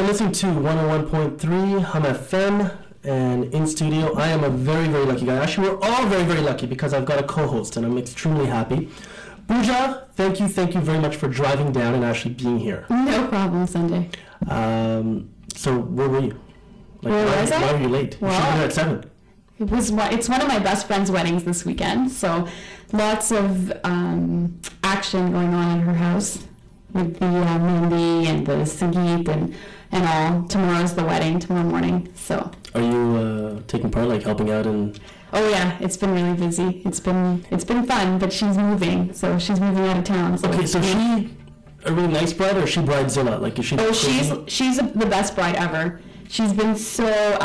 listening to 101.3 Hum FM, and in studio, I am a very, very lucky guy. Actually, we're all very, very lucky because I've got a co-host, and I'm extremely happy. Pooja, thank you very much for driving down and actually being here. No problem, Sunday. So, where were you? Where was I? Why were you late? Well, you should have been at 7. It's one of my best friend's weddings this weekend, so lots of action going on in her house with the Mehndi and the Sangeet and all. Tomorrow's the wedding, tomorrow morning. So. Are you taking part, like helping out and? Oh yeah, it's been really busy. It's been fun, but she's moving, so she's moving out of town. So okay, so she a really nice bride, or is she bridezilla? Like, is she? Oh, she's the best bride ever. She's been so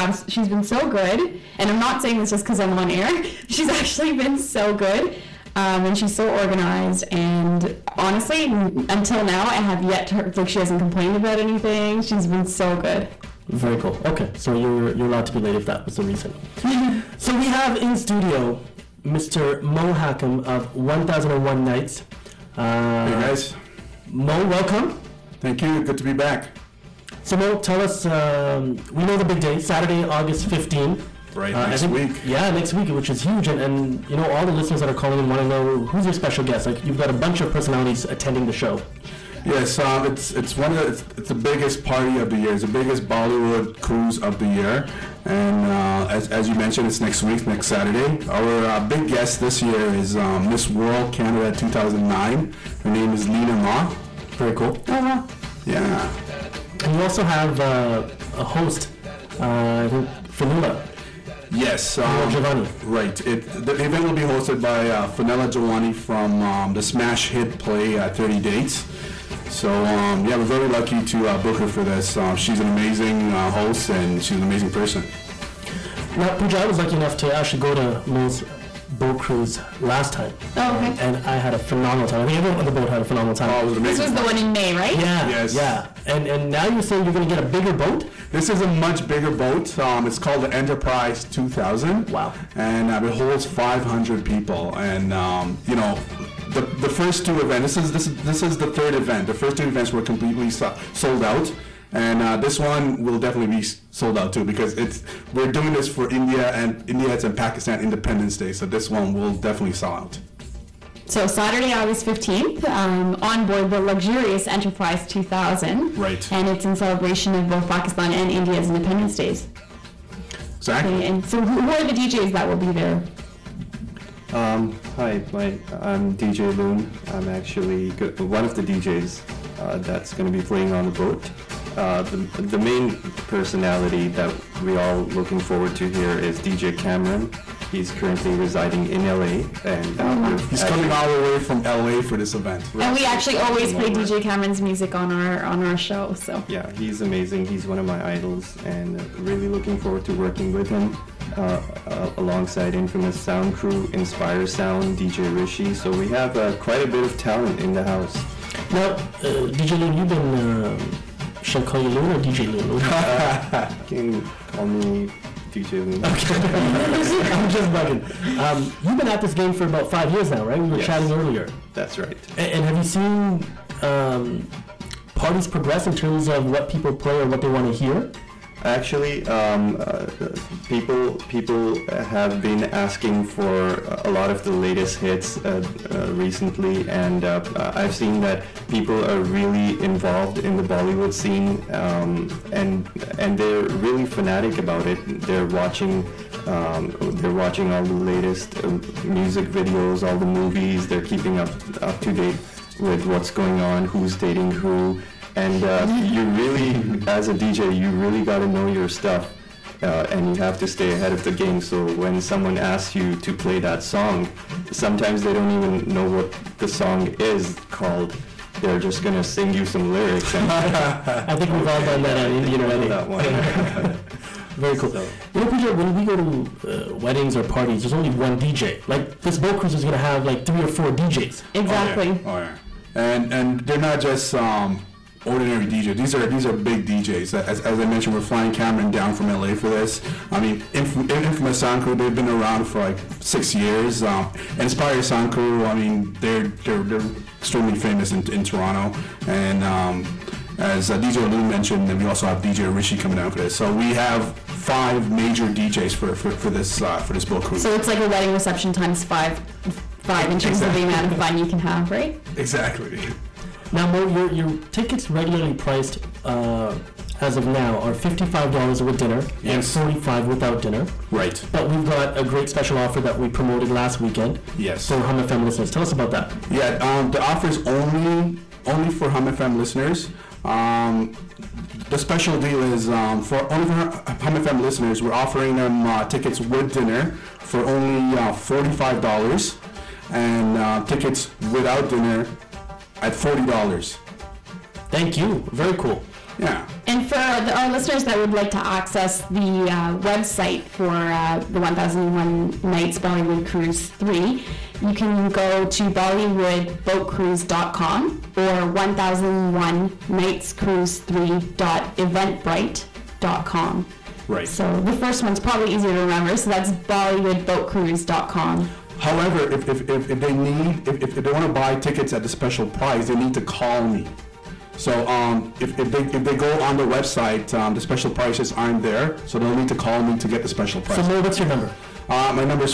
good, and I'm not saying this just because I'm on air. She's actually been so good, and she's so organized. And honestly, until now, I have yet to like she hasn't complained about anything. She's been so good. Very cool. Okay, so you're allowed to be late if that was the reason. So we have in studio Mr. Mo Hakim of 1001 Nights. Hey guys. Mo, welcome. Thank you. Good to be back. So Mo, tell us, we know the big day, Saturday, August 15th. Right, next week. Yeah, next week, which is huge. And you know, all the listeners that are calling in want to know who's your special guest. Like, you've got a bunch of personalities attending the show. Yes, it's the biggest party of the year. It's the biggest Bollywood cruise of the year. And as you mentioned, it's next week, next Saturday. Our big guest this year is Miss World Canada 2009. Her name is Leena Ma. Very cool. Oh wow. Yeah. And you also have a host, Fenella. Yes. Giovanni. Right. The event will be hosted by Fenella Giovanni from the smash hit play 30 Dates. So, yeah, we're very lucky to book her for this. She's an amazing host, and she's an amazing person. Now, Pooja, I was lucky enough to actually go to Mo's boat cruise last time. Oh, okay. And I had a phenomenal time. I think everyone on the boat had a phenomenal time. Oh, it was amazing. This was the one in May, right? Yeah. Yes. Yeah. And now you're saying you're going to get a bigger boat? This is a much bigger boat. It's called the Enterprise 2000. Wow. And it holds 500 people. And, you know, the first two events, this is the third event. The first two events were completely sold out. And this one will definitely be sold out too, because we're doing this for India and Pakistan Independence Day. So this one will definitely sell out. So Saturday, August 15th, on board the luxurious Enterprise 2000. Right. And it's in celebration of both Pakistan and India's Independence Days. Exactly. Okay, and so who are the DJs that will be there? Hi, I'm DJ Loon. I'm actually one of the DJs that's going to be playing on the boat. The main personality that we all looking forward to here is DJ Cameron. He's currently residing in LA, and he's coming all the way from LA for this event. And we actually always play DJ Cameron's music on our show. So yeah, he's amazing. He's one of my idols, and really looking forward to working with him. Alongside infamous sound crew, Inspire Sound, DJ Rishi. So we have quite a bit of talent in the house. Now, DJ Loon, you've been, should I call you Loon or DJ Loon? You can call me DJ Loon. Okay. I'm just bugging. You've been at this game for about 5 years now, right? We were chatting earlier. That's right. And have you seen parties progress in terms of what people play or what they want to hear? Actually, people have been asking for a lot of the latest hits recently, and I've seen that people are really involved in the Bollywood scene, and they're really fanatic about it. They're watching all the latest music videos, all the movies. They're keeping up to date with what's going on, who's dating who. And you really, as a DJ, you really got to know your stuff, and you have to stay ahead of the game. So when someone asks you to play that song, sometimes they don't even know what the song is called. They're just going to sing you some lyrics. And I think we've all done that on Indian wedding. That one. Very cool. You know, Pooja, when we go to weddings or parties, there's only one DJ. Like, this boat cruise is going to have like 3 or 4 DJs. Exactly. Oh yeah. And they're not just ordinary DJs. These are big DJs. As I mentioned, we're flying Cameron down from LA for this. I mean, Infamous Sound Crew, they've been around for like 6 years. Inspire Sound Crew, I mean, they're extremely famous in Toronto. And as DJ Lou mentioned, and we also have DJ Rishi coming out for this. So we have 5 major DJs for this boat cruise. So it's like a wedding reception times five in terms of the amount of fun you can have, right? Exactly. Now, Mo, your tickets regularly priced as of now are $55 with dinner Yes. and $45 without dinner. Right. But we've got a great special offer that we promoted last weekend Yes. for Hum FM listeners. Tell us about that. Yeah, the offer is only for Hum FM listeners. The special deal is for Hum FM listeners, we're offering them tickets with dinner for only $45, and tickets without dinner at $40. Thank you. Very cool. Yeah. And for our listeners that would like to access the website for the 1001 Nights Bollywood Cruise 3, you can go to bollywoodboatcruise.com or 1001nightscruise3.eventbrite.com. Right. So the first one's probably easier to remember, so that's bollywoodboatcruise.com. However, if they want to buy tickets at the special price, they need to call me. So if they go on the website, the special prices aren't there, so they'll need to call me to get the special price. So, Mo, what's your number? My number is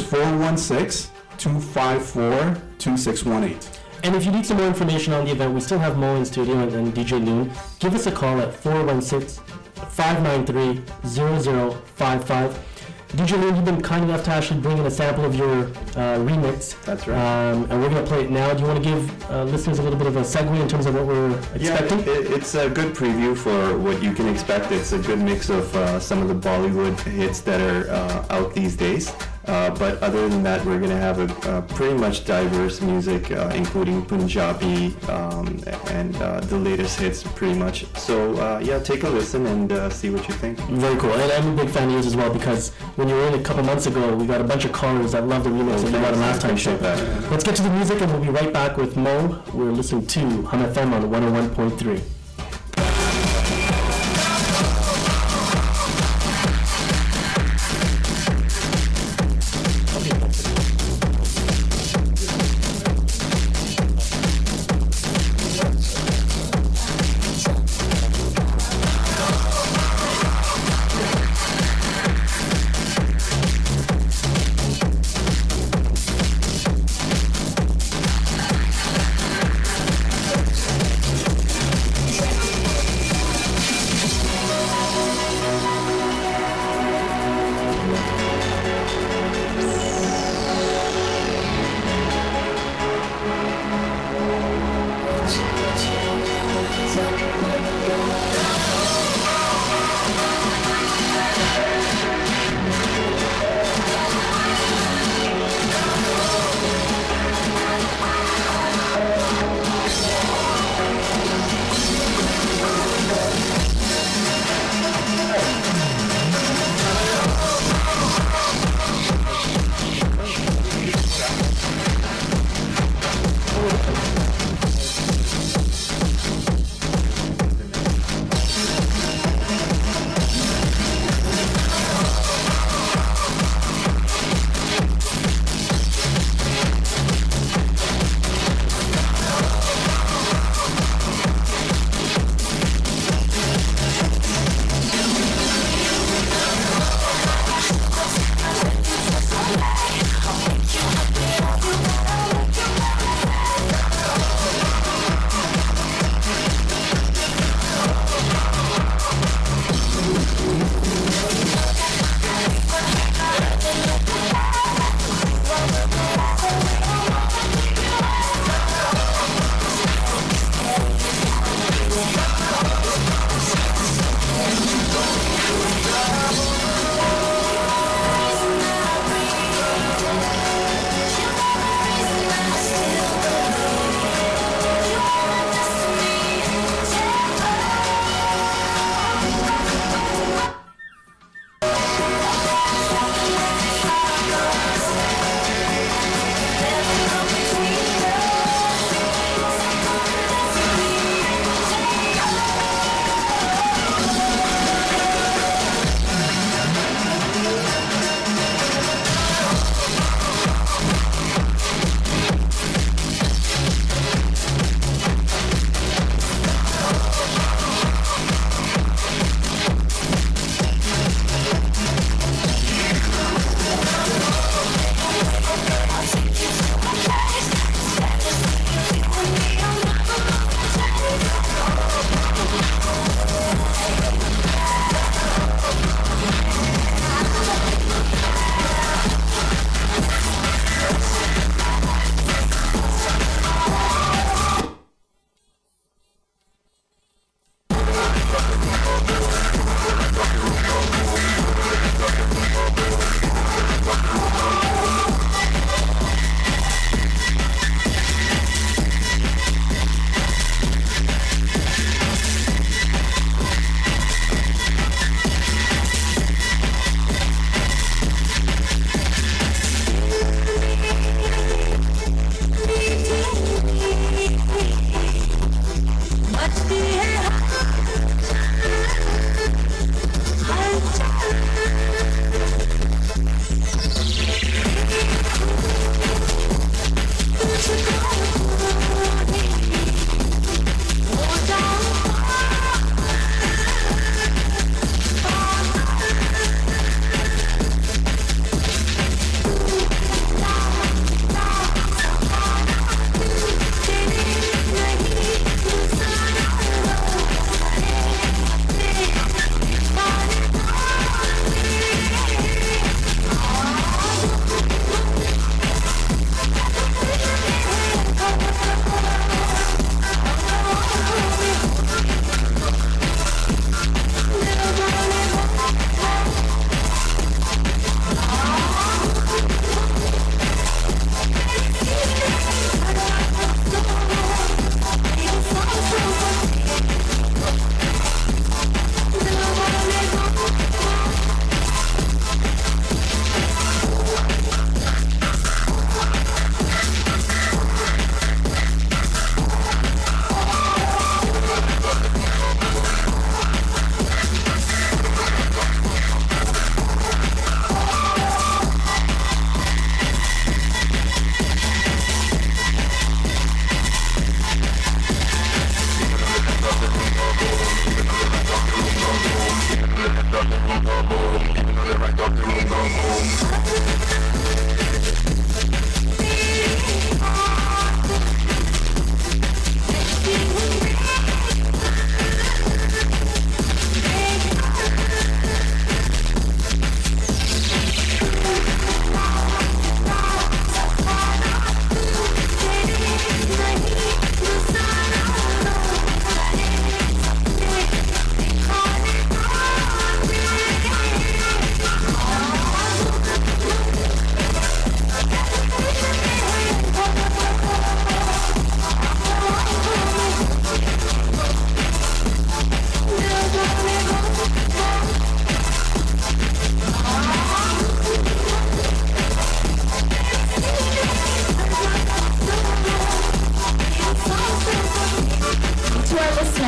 416-254-2618. And if you need some more information on the event, we still have Mo in studio and DJ Loon. Give us a call at 416-593-0055. DJ Loon, you've been kind enough to actually bring in a sample of your remix. That's right. And we're going to play it now. Do you want to give listeners a little bit of a segue in terms of what we're expecting? Yeah, it's a good preview for what you can expect. It's a good mix of some of the Bollywood hits that are out these days. But other than that, we're going to have a pretty much diverse music, including Punjabi and the latest hits, pretty much. So yeah, take a listen and see what you think. Very cool. And I'm a big fan of yours as well, because when you were in a couple months ago, we got a bunch of callers that loved the remix that you got last time. So Appreciate that. let's get to the music and we'll be right back with Mo. We're listening to Hum FM on 101.3.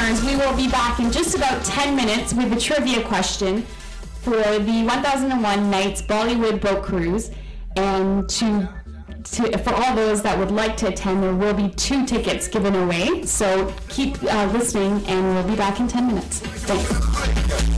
listeners, we will be back in just about 10 minutes with a trivia question for the 1001 Nights Bollywood Boat Cruise. And for all those that would like to attend, there will be 2 tickets given away. So keep listening, and we'll be back in 10 minutes. Thanks.